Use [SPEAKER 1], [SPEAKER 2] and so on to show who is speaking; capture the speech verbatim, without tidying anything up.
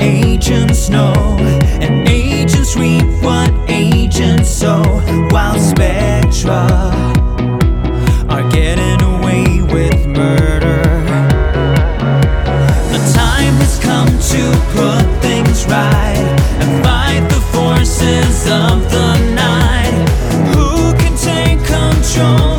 [SPEAKER 1] agents know, and agents reap what agents sow, while Spectra are getting away with murder. The time has come to put things right and fight the forces of the night. Who can take control?